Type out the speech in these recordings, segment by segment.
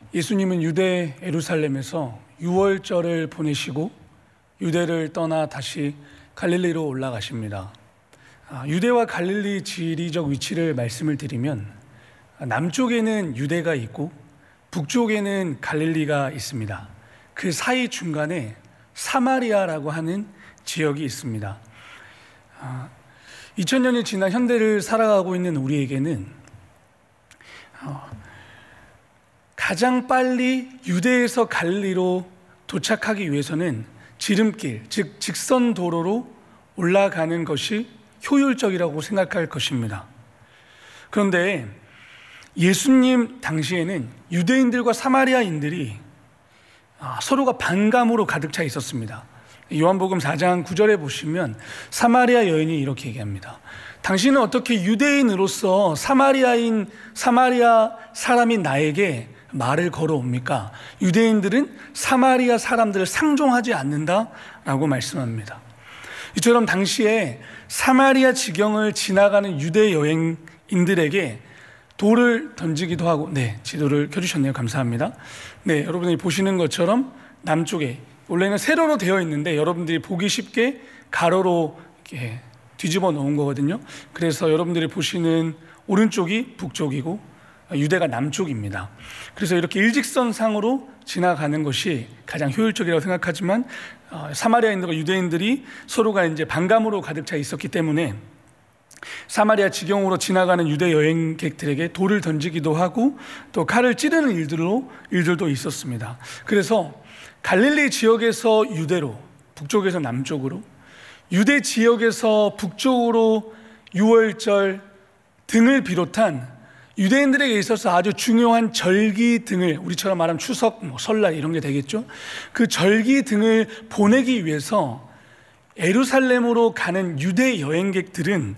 예수님은 유대 예루살렘에서 유월절을 보내시고 유대를 떠나 다시 갈릴리로 올라가십니다. 유대와 갈릴리 지리적 위치를 말씀을 드리면 남쪽에는 유대가 있고 북쪽에는 갈릴리가 있습니다. 그 사이 중간에 사마리아라고 하는 지역이 있습니다. 2000년이 지난 현대를 살아가고 있는 우리에게는 가장 빨리 유대에서 갈릴리로 도착하기 위해서는 지름길, 즉 직선 도로로 올라가는 것이 효율적이라고 생각할 것입니다. 그런데 예수님 당시에는 유대인들과 사마리아인들이 서로가 반감으로 가득 차 있었습니다. 요한복음 4장 9절에 보시면 사마리아 여인이 이렇게 얘기합니다. 당신은 어떻게 유대인으로서 사마리아 사람인 나에게 말을 걸어옵니까? 유대인들은 사마리아 사람들을 상종하지 않는다라고 말씀합니다. 이처럼 당시에 사마리아 지경을 지나가는 유대 여행인들에게 돌을 던지기도 하고, 지도를 켜주셨네요. 감사합니다. 여러분이 보시는 것처럼 남쪽에 원래는 세로로 되어 있는데 여러분들이 보기 쉽게 가로로 이렇게 뒤집어 놓은 거거든요. 그래서 여러분들이 보시는 오른쪽이 북쪽이고 유대가 남쪽입니다. 그래서 이렇게 일직선상으로 지나가는 것이 가장 효율적이라고 생각하지만 사마리아인들과 유대인들이 서로가 이제 반감으로 가득 차 있었기 때문에 사마리아 지경으로 지나가는 유대 여행객들에게 돌을 던지기도 하고 또 칼을 찌르는 일들도 있었습니다. 그래서 갈릴리 지역에서 유대로, 북쪽에서 남쪽으로, 유대 지역에서 북쪽으로 유월절 등을 비롯한 유대인들에게 있어서 아주 중요한 절기 등을, 우리처럼 말하면 추석, 설날 이런 게 되겠죠. 그 절기 등을 보내기 위해서 예루살렘으로 가는 유대 여행객들은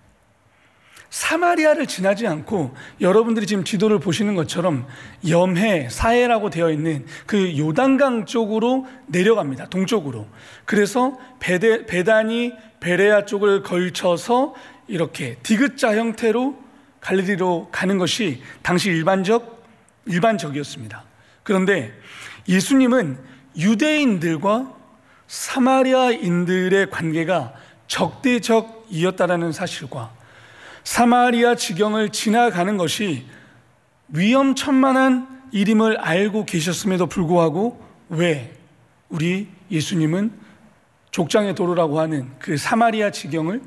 사마리아를 지나지 않고 여러분들이 지금 지도를 보시는 것처럼 염해, 사해라고 되어 있는 그 요단강 쪽으로 내려갑니다. 동쪽으로. 그래서 베다니, 베레아 쪽을 걸쳐서 이렇게 디귿자 형태로 갈릴리로 가는 것이 당시 일반적이었습니다. 그런데 예수님은 유대인들과 사마리아인들의 관계가 적대적이었다라는 사실과 사마리아 지경을 지나가는 것이 위험천만한 일임을 알고 계셨음에도 불구하고 왜 우리 예수님은 족장의 도로라고 하는 그 사마리아 지경을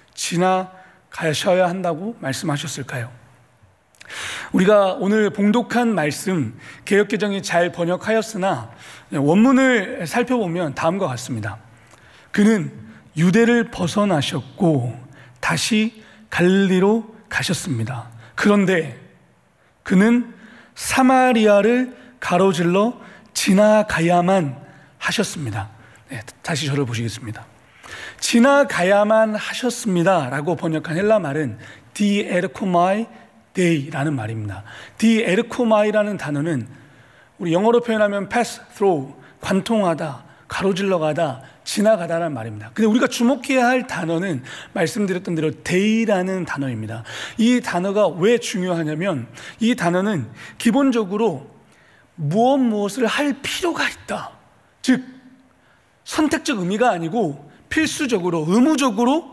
지나가셔야 한다고 말씀하셨을까요? 우리가 오늘 봉독한 말씀 개역개정이 잘 번역하였으나 원문을 살펴보면 다음과 같습니다. 그는 유대를 벗어나셨고 다시 갈릴리로 가셨습니다. 그런데 그는 사마리아를 가로질러 지나가야만 하셨습니다. 다시 저를 보시겠습니다. 지나가야만 하셨습니다 라고 번역한 헬라 말은 디에르코마이 데이라는 말입니다. 디에르코마이라는 단어는 우리 영어로 표현하면 pass through, 관통하다, 가로질러 가다, 지나가다라는 말입니다. 근데 우리가 주목해야 할 단어는 말씀드렸던 대로 데이라는 단어입니다. 이 단어가 왜 중요하냐면 이 단어는 기본적으로 무엇을 할 필요가 있다, 즉 선택적 의미가 아니고 필수적으로, 의무적으로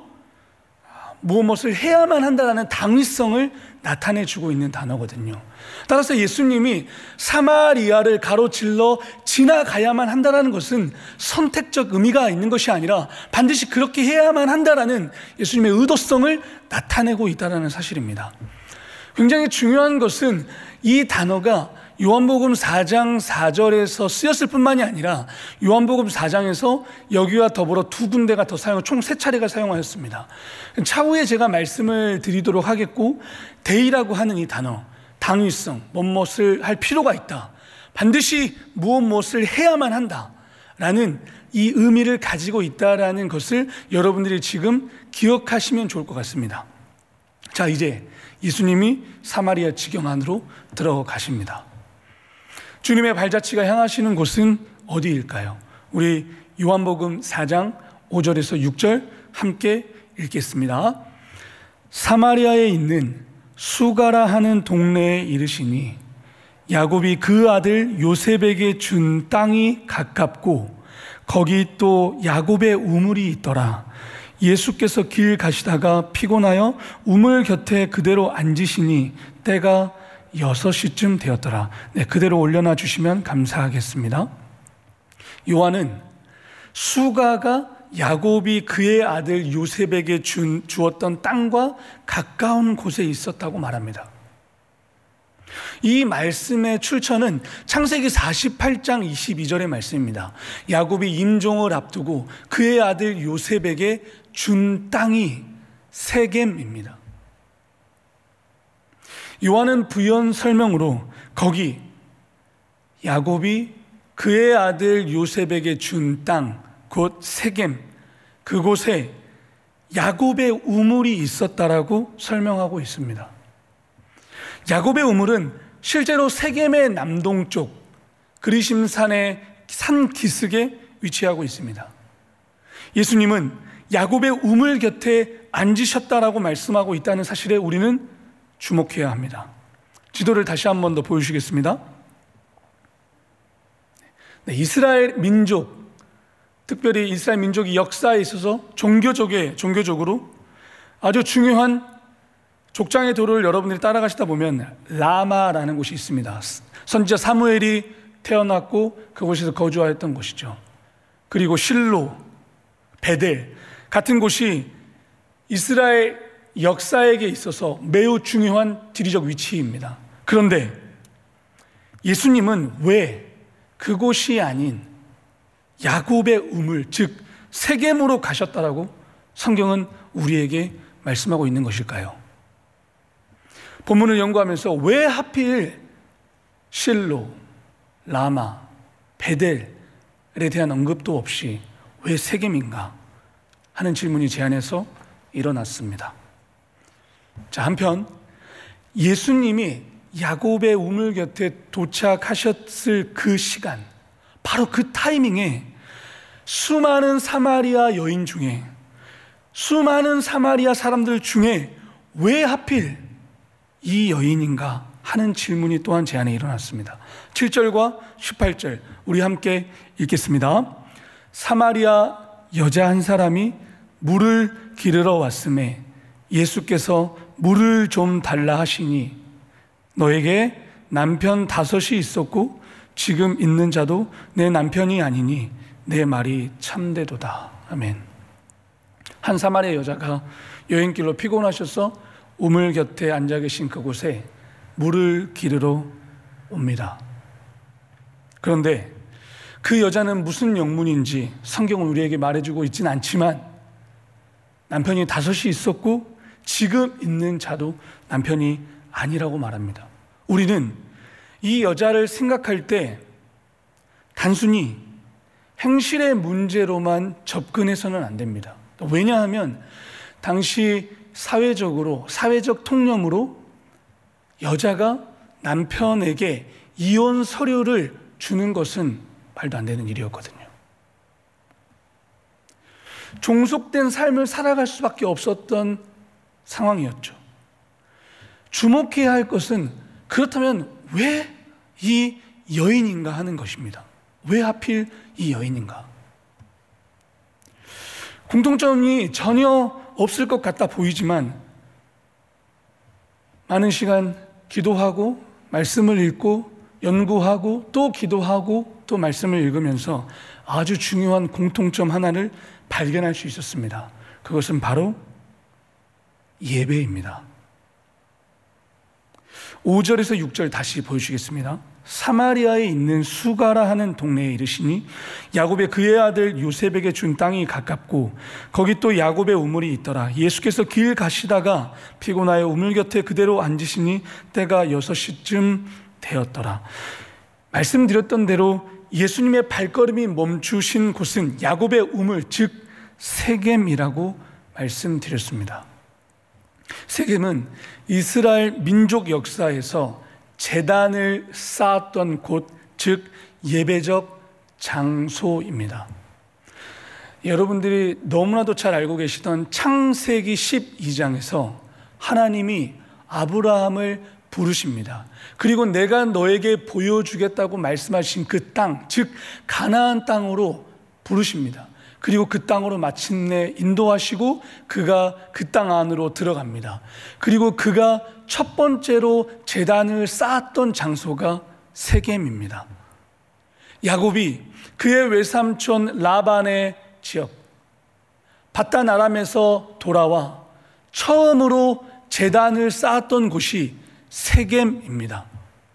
무엇을 해야만 한다는 당위성을 나타내주고 있는 단어거든요. 따라서 예수님이 사마리아를 가로질러 지나가야만 한다는 것은 선택적 의미가 있는 것이 아니라 반드시 그렇게 해야만 한다는 예수님의 의도성을 나타내고 있다는 사실입니다. 굉장히 중요한 것은 이 단어가 요한복음 4장 4절에서 쓰였을 뿐만이 아니라 요한복음 4장에서 여기와 더불어 두 군데가 더 총 3차례가 사용하였습니다. 차후에 제가 말씀을 드리도록 하겠고, 데이라고 하는 이 단어, 당위성, 무엇을 할 필요가 있다, 반드시 무엇을 해야만 한다라는 이 의미를 가지고 있다라는 것을 여러분들이 지금 기억하시면 좋을 것 같습니다. 자, 이제 예수님이 사마리아 지경 안으로 들어가십니다. 주님의 발자취가 향하시는 곳은 어디일까요? 우리 요한복음 4장 5절에서 6절 함께 읽겠습니다. 사마리아에 있는 수가라 하는 동네에 이르시니 야곱이 그 아들 요셉에게 준 땅이 가깝고 거기 또 야곱의 우물이 있더라. 예수께서 길 가시다가 피곤하여 우물 곁에 그대로 앉으시니 때가 6시쯤 되었더라. 네, 그대로 올려놔 주시면 감사하겠습니다. 요한은 수가가 야곱이 그의 아들 요셉에게 주었던 땅과 가까운 곳에 있었다고 말합니다. 이 말씀의 출처는 창세기 48장 22절의 말씀입니다. 야곱이 임종을 앞두고 그의 아들 요셉에게 준 땅이 세겜입니다. 요한은 부연 설명으로 거기 야곱이 그의 아들 요셉에게 준 땅, 곧 세겜, 그곳에 야곱의 우물이 있었다라고 설명하고 있습니다. 야곱의 우물은 실제로 세겜의 남동쪽 그리심산의 산 기슭에 위치하고 있습니다. 예수님은 야곱의 우물 곁에 앉으셨다라고 말씀하고 있다는 사실에 우리는 주목해야 합니다. 지도를 다시 한 번 더 보여주시겠습니다. 네, 이스라엘 민족, 특별히 이스라엘 민족이 역사에 있어서 종교적으로 아주 중요한 족장의 도를 여러분들이 따라가시다 보면 라마라는 곳이 있습니다. 선지자 사무엘이 태어났고 그곳에서 거주하였던 곳이죠. 그리고 실로, 베델 같은 곳이 이스라엘 역사에게 있어서 매우 중요한 지리적 위치입니다. 그런데 예수님은 왜 그곳이 아닌 야곱의 우물, 즉 세겜으로 가셨다라고 성경은 우리에게 말씀하고 있는 것일까요? 본문을 연구하면서 왜 하필 실로, 라마, 베델에 대한 언급도 없이 왜 세겜인가 하는 질문이 제 안에서 일어났습니다. 자, 한편 예수님이 야곱의 우물 곁에 도착하셨을 그 시간, 바로 그 타이밍에 수많은 사마리아 여인 중에, 수많은 사마리아 사람들 중에 왜 하필 이 여인인가 하는 질문이 또한 제 안에 일어났습니다. 7절과 18절 우리 함께 읽겠습니다. 사마리아 여자 한 사람이 물을 기르러 왔음에 예수께서 물을 좀 달라 하시니 너에게 남편 5이 있었고 지금 있는 자도 내 남편이 아니니 내 말이 참되도다. 아멘. 한 사마리아 여자가 여행길로 피곤하셔서 우물 곁에 앉아 계신 그곳에 물을 기르러 옵니다. 그런데 그 여자는 무슨 영문인지 성경은 우리에게 말해주고 있지는 않지만 남편이 5이 있었고 지금 있는 자도 남편이 아니라고 말합니다. 우리는 이 여자를 생각할 때 단순히 행실의 문제로만 접근해서는 안 됩니다. 왜냐하면 당시 사회적 통념으로 여자가 남편에게 이혼 서류를 주는 것은 말도 안 되는 일이었거든요. 종속된 삶을 살아갈 수밖에 없었던 상황이었죠. 주목해야 할 것은 그렇다면 왜 이 여인인가 하는 것입니다. 왜 하필 이 여인인가? 공통점이 전혀 없을 것 같아 보이지만 많은 시간 기도하고 말씀을 읽고 연구하고 또 기도하고 또 말씀을 읽으면서 아주 중요한 공통점 하나를 발견할 수 있었습니다. 그것은 바로 예배입니다. 5절에서 6절 다시 보여주시겠습니다. 사마리아에 있는 수가라 하는 동네에 이르시니 야곱의 그의 아들 요셉에게 준 땅이 가깝고 거기 또 야곱의 우물이 있더라. 예수께서 길 가시다가 피곤하여 우물 곁에 그대로 앉으시니 때가 6시쯤 되었더라. 말씀드렸던 대로 예수님의 발걸음이 멈추신 곳은 야곱의 우물, 즉 세겜이라고 말씀드렸습니다. 세겜은 이스라엘 민족 역사에서 제단을 쌓았던 곳, 즉 예배적 장소입니다. 여러분들이 너무나도 잘 알고 계시던 창세기 12장에서 하나님이 아브라함을 부르십니다. 그리고 내가 너에게 보여주겠다고 말씀하신 그 땅, 즉 가나안 땅으로 부르십니다. 그리고 그 땅으로 마침내 인도하시고 그가 그 땅 안으로 들어갑니다. 그리고 그가 첫 번째로 제단을 쌓았던 장소가 세겜입니다. 야곱이 그의 외삼촌 라반의 지역 밧단 아람에서 돌아와 처음으로 제단을 쌓았던 곳이 세겜입니다.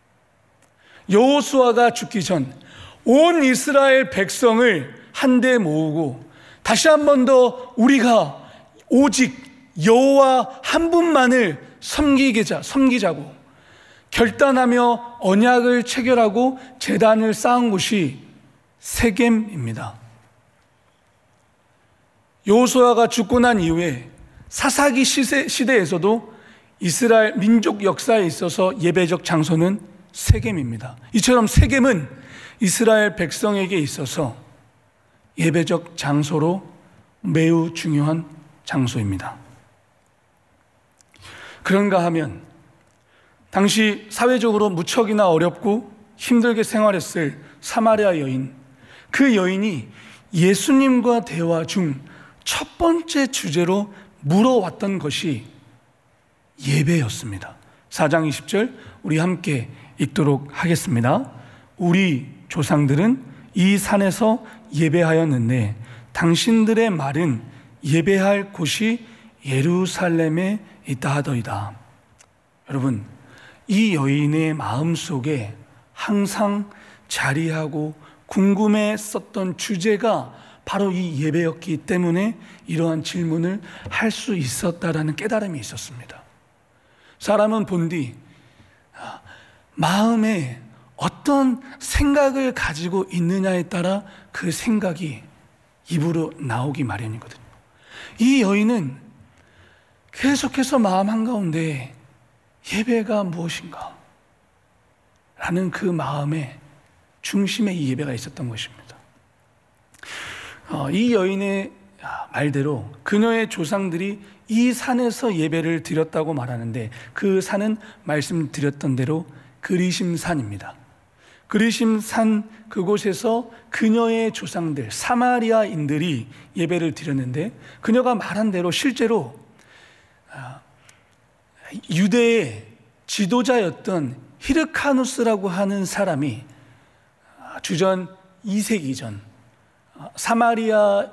여호수아가 죽기 전 온 이스라엘 백성을 한데 모으고 다시 한 번 더 우리가 오직 여호와 한 분만을 섬기자고 결단하며 언약을 체결하고 제단을 쌓은 곳이 세겜입니다. 여호수아가 죽고 난 이후에 사사기 시대에서도 이스라엘 민족 역사에 있어서 예배적 장소는 세겜입니다. 이처럼 세겜은 이스라엘 백성에게 있어서 예배적 장소로 매우 중요한 장소입니다. 그런가 하면 당시 사회적으로 무척이나 어렵고 힘들게 생활했을 사마리아 여인, 그 여인이 예수님과 대화 중 첫 번째 주제로 물어왔던 것이 예배였습니다. 4장 20절 우리 함께 읽도록 하겠습니다. 우리 조상들은 이 산에서 예배하였는데 당신들의 말은 예배할 곳이 예루살렘에 있다 하더이다. 여러분, 이 여인의 마음속에 항상 자리하고 궁금했었던 주제가 바로 이 예배였기 때문에 이러한 질문을 할 수 있었다라는 깨달음이 있었습니다. 사람은 본디 마음에 어떤 생각을 가지고 있느냐에 따라 그 생각이 입으로 나오기 마련이거든요. 이 여인은 계속해서 마음 한가운데 예배가 무엇인가? 라는 그 마음의 중심에 이 예배가 있었던 것입니다. 이 여인의 말대로 그녀의 조상들이 이 산에서 예배를 드렸다고 말하는데 그 산은 말씀드렸던 대로 그리심산입니다. 그리심산 그곳에서 그녀의 조상들 사마리아인들이 예배를 드렸는데 그녀가 말한 대로 실제로 유대의 지도자였던 히르카누스라고 하는 사람이 주전 2세기 전 사마리아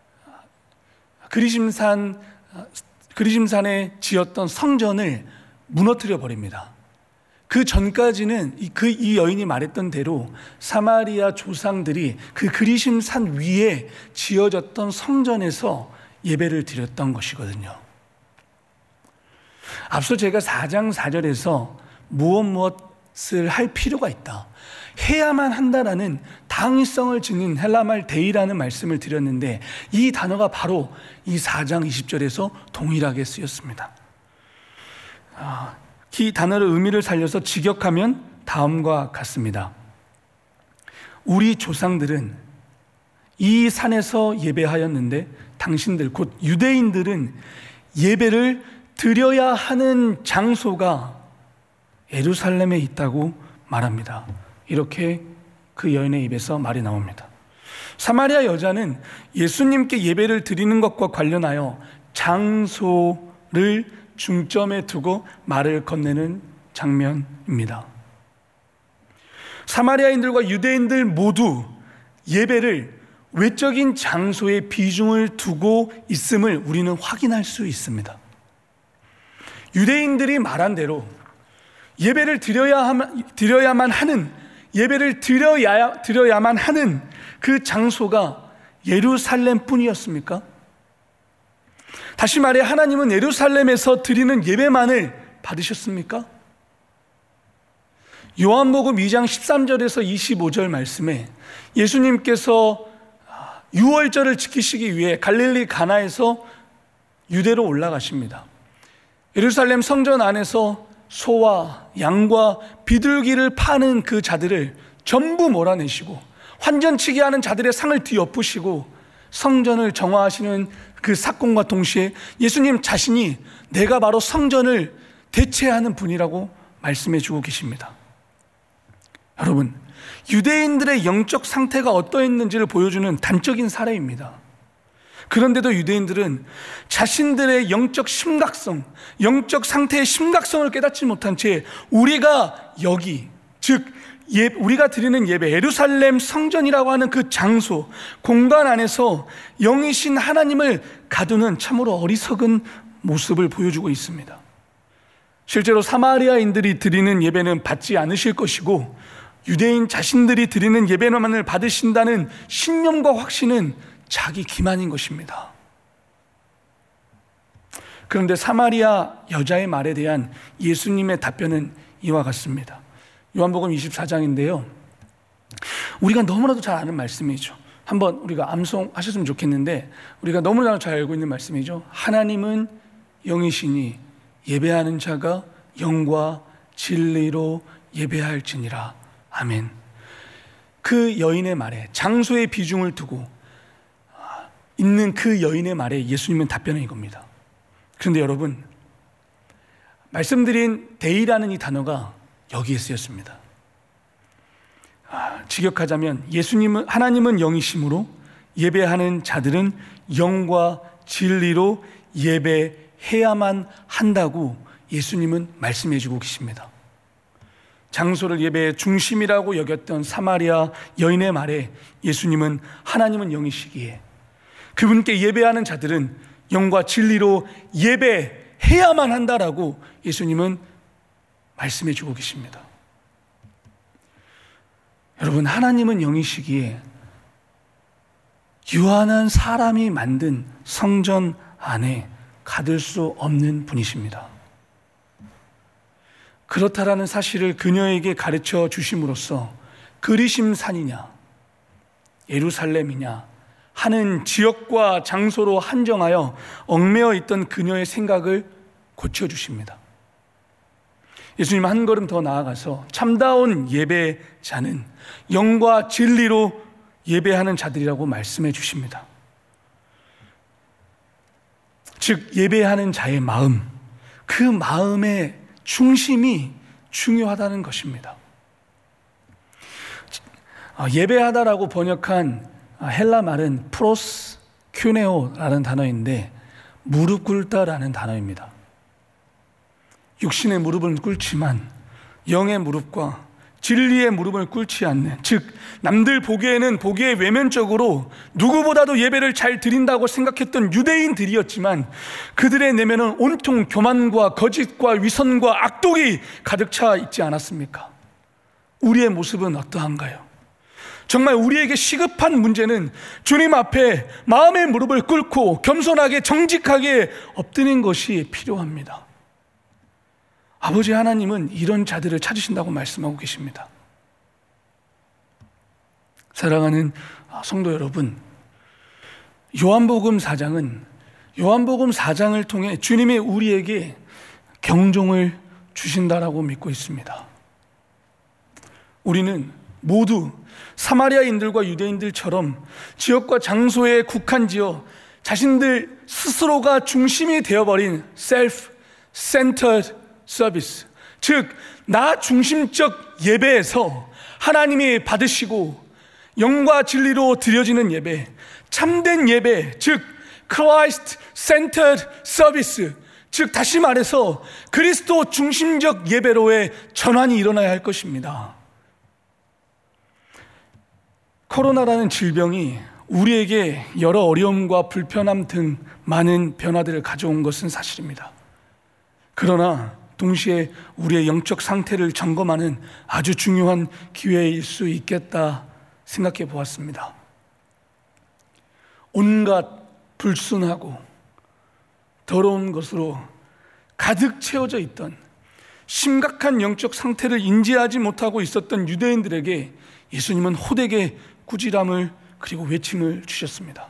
그리심산에 지었던 성전을 무너뜨려 버립니다. 그 전까지는 이 여인이 말했던 대로 사마리아 조상들이 그 그리심산 위에 지어졌던 성전에서 예배를 드렸던 것이거든요. 앞서 제가 4장 4절에서 무엇을 할 필요가 있다, 해야만 한다라는 당위성을 지닌 헬라말 데이라는 말씀을 드렸는데 이 단어가 바로 이 4장 20절에서 동일하게 쓰였습니다. 이 단어의 의미를 살려서 직역하면 다음과 같습니다. 우리 조상들은 이 산에서 예배하였는데 당신들 곧 유대인들은 예배를 드려야 하는 장소가 예루살렘에 있다고 말합니다. 이렇게 그 여인의 입에서 말이 나옵니다. 사마리아 여자는 예수님께 예배를 드리는 것과 관련하여 장소를 중점에 두고 말을 건네는 장면입니다. 사마리아인들과 유대인들 모두 예배를 외적인 장소에 비중을 두고 있음을 우리는 확인할 수 있습니다. 유대인들이 말한 대로 예배를 드려야만 하는, 예배를 드려야만 하는 그 장소가 예루살렘 뿐이었습니까? 다시 말해 하나님은 예루살렘에서 드리는 예배만을 받으셨습니까? 요한복음 2장 13절에서 25절 말씀에 예수님께서 유월절을 지키시기 위해 갈릴리 가나에서 유대로 올라가십니다. 예루살렘 성전 안에서 소와 양과 비둘기를 파는 그 자들을 전부 몰아내시고 환전치기 하는 자들의 상을 뒤엎으시고 성전을 정화하시는 그 사건과 동시에 예수님 자신이 내가 바로 성전을 대체하는 분이라고 말씀해 주고 계십니다. 여러분, 유대인들의 영적 상태가 어떠했는지를 보여주는 단적인 사례입니다. 그런데도 유대인들은 자신들의 영적 심각성, 영적 상태의 심각성을 깨닫지 못한 채 우리가 여기, 즉 우리가 드리는 예배, 예루살렘 성전이라고 하는 그 장소, 공간 안에서 영이신 하나님을 가두는 참으로 어리석은 모습을 보여주고 있습니다. 실제로 사마리아인들이 드리는 예배는 받지 않으실 것이고 유대인 자신들이 드리는 예배만을 받으신다는 신념과 확신은 자기 기만인 것입니다. 그런데 사마리아 여자의 말에 대한 예수님의 답변은 이와 같습니다. 요한복음 24장인데요. 우리가 너무나도 잘 아는 말씀이죠. 한번 우리가 암송하셨으면 좋겠는데 우리가 너무나도 잘 알고 있는 말씀이죠. 하나님은 영이시니 예배하는 자가 영과 진리로 예배할지니라. 아멘. 그 여인의 말에, 장소의 비중을 두고 있는 그 여인의 말에 예수님은 답변은 이겁니다. 그런데 여러분, 말씀드린 데이라는 이 단어가 여기에 쓰였습니다. 직역하자면 하나님은 영이심으로 예배하는 자들은 영과 진리로 예배해야만 한다고 예수님은 말씀해 주고 계십니다. 장소를 예배의 중심이라고 여겼던 사마리아 여인의 말에 예수님은 하나님은 영이시기에 그분께 예배하는 자들은 영과 진리로 예배해야만 한다라고 예수님은 말씀해 주고 계십니다. 여러분, 하나님은 영이시기에 유한한 사람이 만든 성전 안에 가둘 수 없는 분이십니다. 그렇다라는 사실을 그녀에게 가르쳐 주심으로써 그리심산이냐 예루살렘이냐 하는 지역과 장소로 한정하여 얽매여 있던 그녀의 생각을 고쳐주십니다. 예수님 한 걸음 더 나아가서 참다운 예배자는 영과 진리로 예배하는 자들이라고 말씀해 주십니다. 즉 예배하는 자의 마음, 그 마음의 중심이 중요하다는 것입니다. 예배하다라고 번역한 헬라 말은 프로스큐네오라는 단어인데 무릎 꿇다라는 단어입니다. 육신의 무릎은 꿇지만 영의 무릎과 진리의 무릎을 꿇지 않는, 즉 남들 보기에 외면적으로 누구보다도 예배를 잘 드린다고 생각했던 유대인들이었지만 그들의 내면은 온통 교만과 거짓과 위선과 악독이 가득 차 있지 않았습니까? 우리의 모습은 어떠한가요? 정말 우리에게 시급한 문제는 주님 앞에 마음의 무릎을 꿇고 겸손하게 정직하게 엎드리는 것이 필요합니다. 아버지 하나님은 이런 자들을 찾으신다고 말씀하고 계십니다. 사랑하는 성도 여러분, 요한복음 4장을 통해 주님이 우리에게 경종을 주신다라고 믿고 있습니다. 우리는 모두 사마리아인들과 유대인들처럼 지역과 장소에 국한지어 자신들 스스로가 중심이 되어버린 self-centered 서비스, 즉 나 중심적 예배에서 하나님이 받으시고 영과 진리로 드려지는 예배, 참된 예배, 즉 Christ centered 서비스, 즉 다시 말해서 그리스도 중심적 예배로의 전환이 일어나야 할 것입니다. 코로나라는 질병이 우리에게 여러 어려움과 불편함 등 많은 변화들을 가져온 것은 사실입니다. 그러나 동시에 우리의 영적 상태를 점검하는 아주 중요한 기회일 수 있겠다 생각해 보았습니다. 온갖 불순하고 더러운 것으로 가득 채워져 있던 심각한 영적 상태를 인지하지 못하고 있었던 유대인들에게 예수님은 호되게 꾸지람을 그리고 외침을 주셨습니다.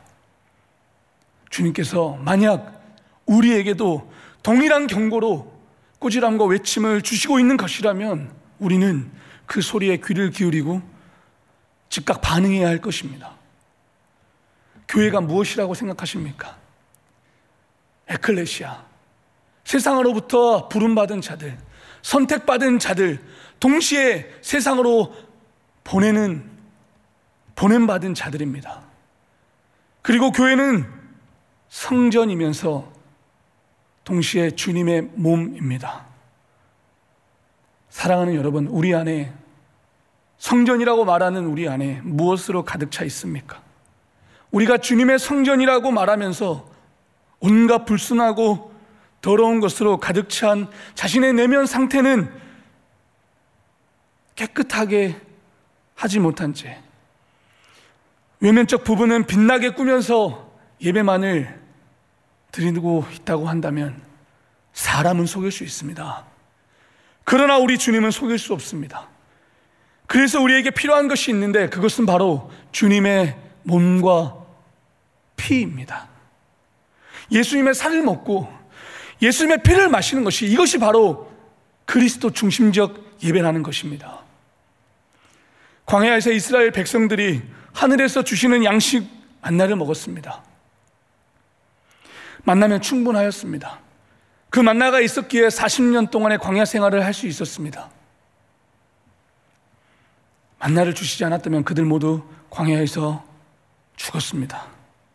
주님께서 만약 우리에게도 동일한 경고로 꾸지람과 외침을 주시고 있는 것이라면 우리는 그 소리에 귀를 기울이고 즉각 반응해야 할 것입니다. 교회가 무엇이라고 생각하십니까? 에클레시아, 세상으로부터 부름받은 자들, 선택받은 자들, 동시에 세상으로 보냄받은 자들입니다. 그리고 교회는 성전이면서 동시에 주님의 몸입니다. 사랑하는 여러분, 우리 안에, 성전이라고 말하는 우리 안에 무엇으로 가득 차 있습니까? 우리가 주님의 성전이라고 말하면서 온갖 불순하고 더러운 것으로 가득 찬 자신의 내면 상태는 깨끗하게 하지 못한 채 외면적 부분은 빛나게 꾸면서 예배만을 드리고 있다고 한다면 사람은 속일 수 있습니다. 그러나 우리 주님은 속일 수 없습니다. 그래서 우리에게 필요한 것이 있는데 그것은 바로 주님의 몸과 피입니다. 예수님의 살을 먹고 예수님의 피를 마시는 것이, 이것이 바로 그리스도 중심적 예배라는 것입니다. 광야에서 이스라엘 백성들이 하늘에서 주시는 양식 만나를 먹었습니다. 만나면 충분하였습니다. 그 만나가 있었기에 40년 동안의 광야 생활을 할 수 있었습니다. 만나를 주시지 않았다면 그들 모두 광야에서 죽었습니다.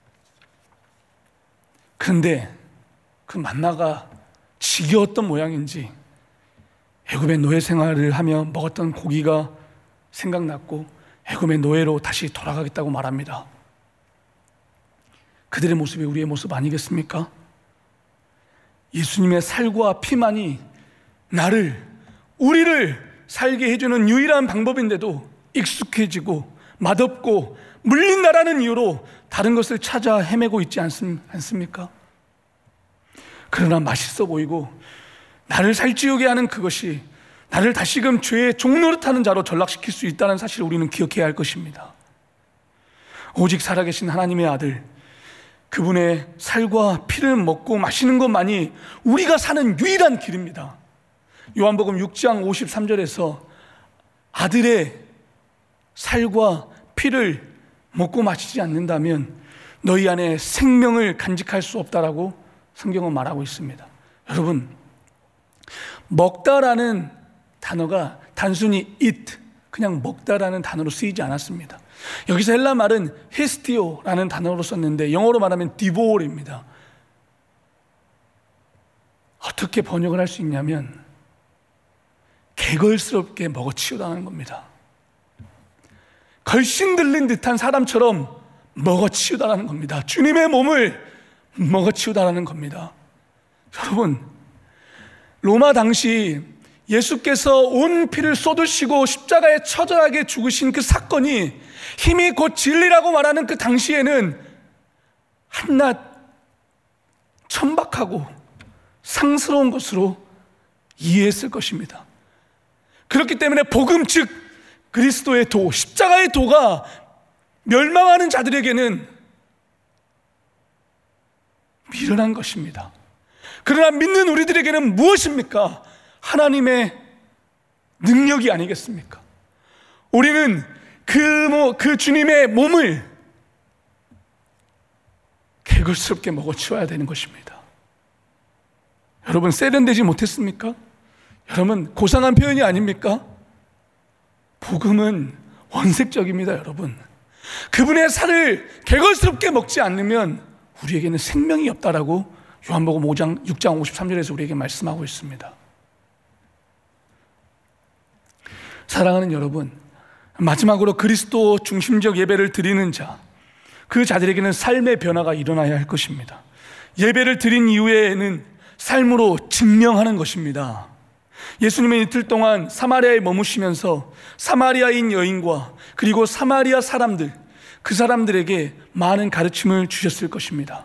그런데 그 만나가 지겨웠던 모양인지 애굽의 노예 생활을 하며 먹었던 고기가 생각났고 애굽의 노예로 다시 돌아가겠다고 말합니다. 그들의 모습이 우리의 모습 아니겠습니까? 예수님의 살과 피만이 우리를 살게 해주는 유일한 방법인데도 익숙해지고 맛없고 물린다라는 이유로 다른 것을 찾아 헤매고 있지 않습니까? 그러나 맛있어 보이고 나를 살찌우게 하는 그것이 나를 다시금 죄의 종노릇하는 자로 전락시킬 수 있다는 사실을 우리는 기억해야 할 것입니다. 오직 살아계신 하나님의 아들, 그분의 살과 피를 먹고 마시는 것만이 우리가 사는 유일한 길입니다. 요한복음 6장 53절에서 아들의 살과 피를 먹고 마시지 않는다면 너희 안에 생명을 간직할 수 없다라고 성경은 말하고 있습니다. 여러분, 먹다라는 단어가 단순히 eat, 그냥 먹다라는 단어로 쓰이지 않았습니다. 여기서 헬라 말은 히스티오라는 단어로 썼는데 영어로 말하면 디보올입니다. 어떻게 번역을 할 수 있냐면 개걸스럽게 먹어치우다는 겁니다. 걸신 들린 듯한 사람처럼 먹어치우다라는 겁니다. 주님의 몸을 먹어치우다라는 겁니다. 여러분, 로마 당시 예수께서 온 피를 쏟으시고 십자가에 처절하게 죽으신 그 사건이 힘이 곧 진리라고 말하는 그 당시에는 한낱 천박하고 상스러운 것으로 이해했을 것입니다. 그렇기 때문에 복음, 즉 그리스도의 도, 십자가의 도가 멸망하는 자들에게는 미련한 것입니다. 그러나 믿는 우리들에게는 무엇입니까? 하나님의 능력이 아니겠습니까? 우리는 그 주님의 몸을 개걸스럽게 먹어치워야 되는 것입니다. 여러분, 세련되지 못했습니까? 여러분, 고상한 표현이 아닙니까? 복음은 원색적입니다. 여러분, 그분의 살을 개걸스럽게 먹지 않으면 우리에게는 생명이 없다라고 요한복음 6장 53절에서 우리에게 말씀하고 있습니다. 사랑하는 여러분, 마지막으로 그리스도 중심적 예배를 드리는 자, 그 자들에게는 삶의 변화가 일어나야 할 것입니다. 예배를 드린 이후에는 삶으로 증명하는 것입니다. 예수님은 이틀 동안 사마리아에 머무시면서 사마리아인 여인과 그리고 사마리아 사람들, 그 사람들에게 많은 가르침을 주셨을 것입니다.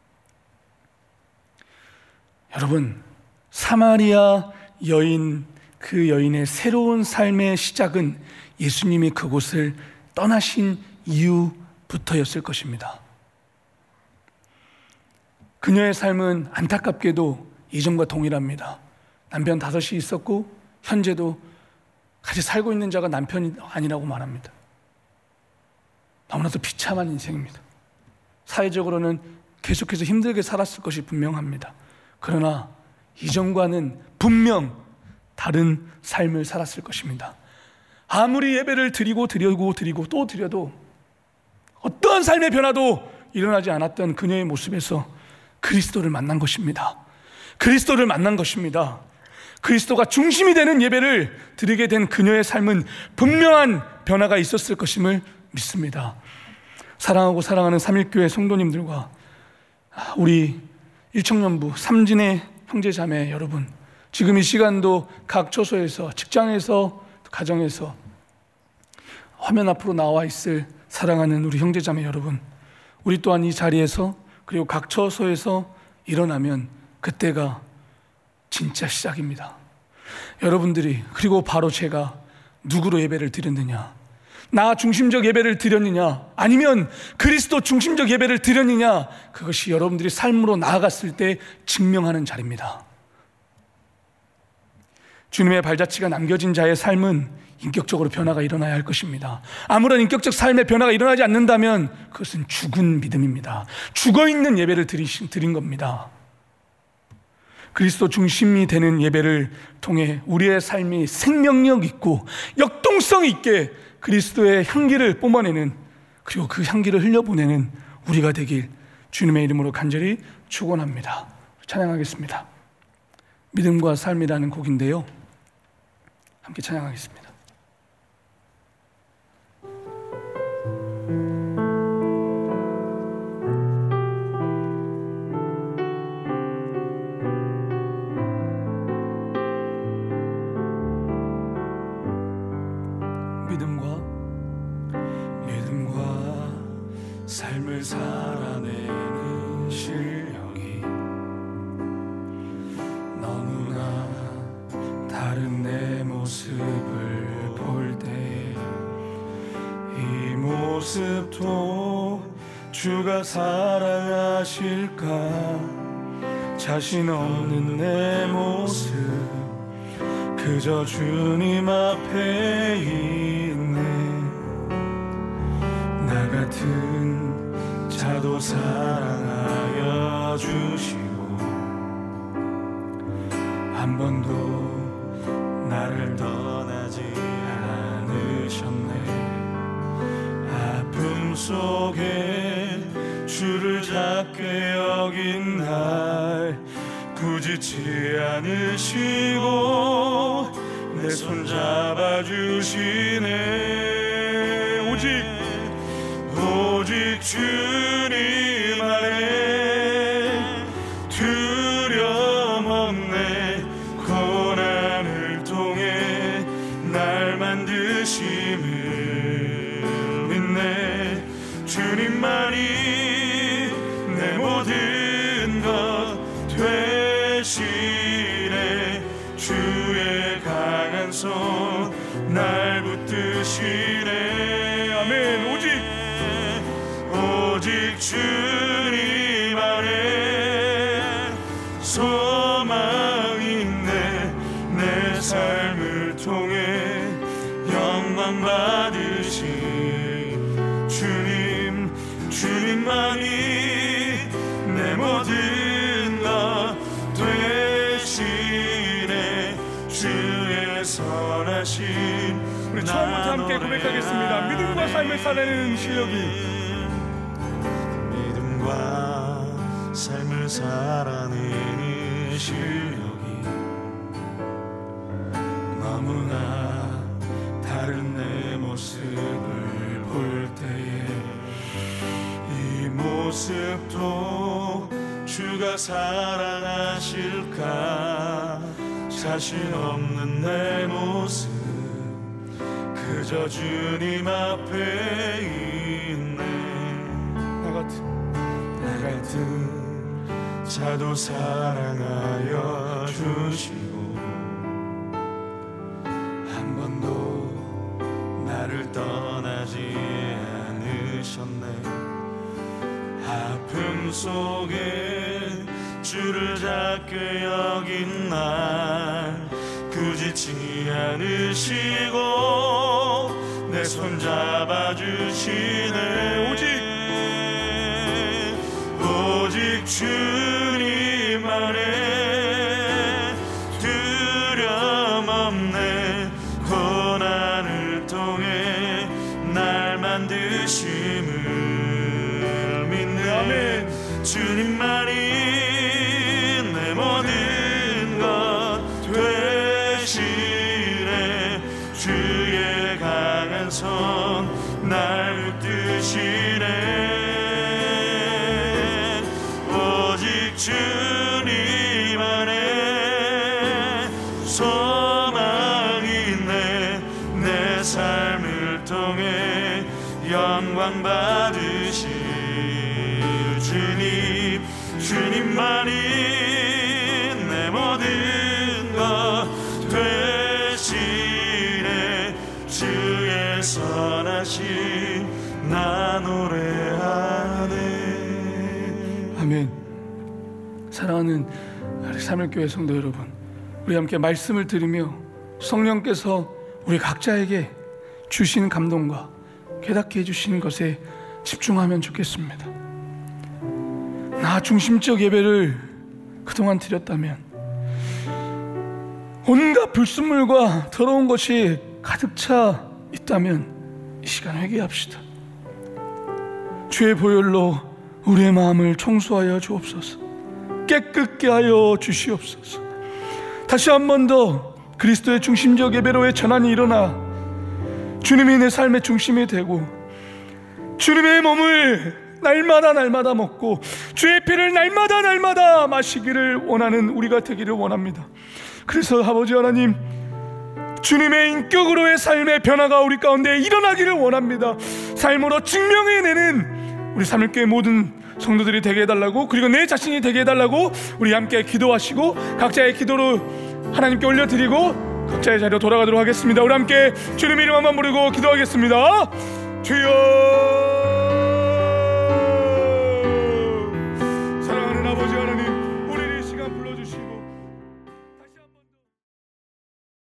여러분, 사마리아 여인, 그 여인의 새로운 삶의 시작은 예수님이 그곳을 떠나신 이후부터였을 것입니다. 그녀의 삶은 안타깝게도 이전과 동일합니다. 남편 5이 있었고 현재도 같이 살고 있는 자가 남편이 아니라고 말합니다. 너무나도 비참한 인생입니다. 사회적으로는 계속해서 힘들게 살았을 것이 분명합니다. 그러나 이전과는 분명 다른 삶을 살았을 것입니다. 아무리 예배를 드리고 또 드려도 어떠한 삶의 변화도 일어나지 않았던 그녀의 모습에서 그리스도를 만난 것입니다. 그리스도를 만난 것입니다. 그리스도가 중심이 되는 예배를 드리게 된 그녀의 삶은 분명한 변화가 있었을 것임을 믿습니다. 사랑하고 사랑하는 삼일교회 성도님들과 우리 일청년부 삼진의 형제자매 여러분, 지금 이 시간도 각 처소에서, 직장에서, 가정에서 화면 앞으로 나와 있을 사랑하는 우리 형제자매 여러분, 우리 또한 이 자리에서 그리고 각 처소에서 일어나면 그때가 진짜 시작입니다. 여러분들이, 그리고 바로 제가 누구로 예배를 드렸느냐, 나 중심적 예배를 드렸느냐, 아니면 그리스도 중심적 예배를 드렸느냐, 그것이 여러분들이 삶으로 나아갔을 때 증명하는 자리입니다. 주님의 발자취가 남겨진 자의 삶은 인격적으로 변화가 일어나야 할 것입니다. 아무런 인격적 삶의 변화가 일어나지 않는다면 그것은 죽은 믿음입니다. 죽어있는 예배를 드린 겁니다. 그리스도 중심이 되는 예배를 통해 우리의 삶이 생명력 있고 역동성 있게 그리스도의 향기를 뿜어내는, 그리고 그 향기를 흘려보내는 우리가 되길 주님의 이름으로 간절히 축원합니다. 찬양하겠습니다. 믿음과 삶이라는 곡인데요, 함께 찬양하겠습니다. 믿음과 삶을 살아내는 실력이 너무나 다른 내 모습을 볼 때, 이 모습도 주가 사랑하실까, 자신 없는 내 모습 그저 주님 앞에 있네. 나 같은 자도 사랑하여 주시고 한 번도 나를 떠나지 않으셨네. 아픔 속에 주를 작게 여긴 날 부지치 않으시고 내 손 잡아주시네. 오직 주님 안에 두려움 없네. 고난을 통해 날 만드심을 믿네. 주님만이 내 모든 것 되시네. 주의 강한 손 날 붙드시네. 아멘. 오직 주님 안에 소망이 있네. 내 삶을 통해 영광 받으신 주님만이 내 모든 것 되시네. 주의 선하심. 우리 처음부터 함께 고백하겠습니다. 믿음과 삶을 살아내는 실력이, 삶을 살아내는 실력이 너무나 다른 내 모습을 볼 때에, 이 모습도 주가 사랑하실까, 자신 없는 내 모습 그저 주님 앞에 있네. 나 같은 자도 사랑하여 주시고 한 번도 나를 떠나지 않으셨네. 아픔 속에 주를 작게 여긴 날 부지치 않으시고 내 손 잡아주시네. 오직 주님 안에 두려움 만드심을 믿네. 아멘. 주님만이 내 모든 것 되시네. 주의 강한 손 날 붙드시네. 오직 주님 안에 소망이 있네. 내 삶을 통해 영광 받으실 주님. 주님만이 내 모든 것 되시네. 주의 선하심 나 노래하네. 아멘. 사랑하는 우리 사물교회 성도 여러분, 우리 함께 말씀을 들으며 성령께서 우리 각자에게 주시는 감동과 깨닫게 해주시는 것에 집중하면 좋겠습니다. 나 중심적 예배를 그동안 드렸다면, 온갖 불순물과 더러운 것이 가득 차 있다면 이 시간 회개합시다. 주의 보혈로 우리의 마음을 청소하여 주옵소서. 깨끗게 하여 주시옵소서. 다시 한 번 더 그리스도의 중심적 예배로의 전환이 일어나 주님이 내 삶의 중심이 되고 주님의 몸을 날마다 먹고 주의 피를 날마다 마시기를 원하는 우리가 되기를 원합니다. 그래서 아버지 하나님, 주님의 인격으로의 삶의 변화가 우리 가운데 일어나기를 원합니다. 삶으로 증명해내는 우리 사물교회 모든 성도들이 되게 해달라고, 그리고 내 자신이 되게 해달라고 우리 함께 기도하시고 각자의 기도로 하나님께 올려드리고 각자의 자리로 돌아가도록 하겠습니다. 우리 함께 주님 이름 한번 부르고 기도하겠습니다. 주여. 사랑하는 아버지 하나님, 우리를 이 시간 불러주시고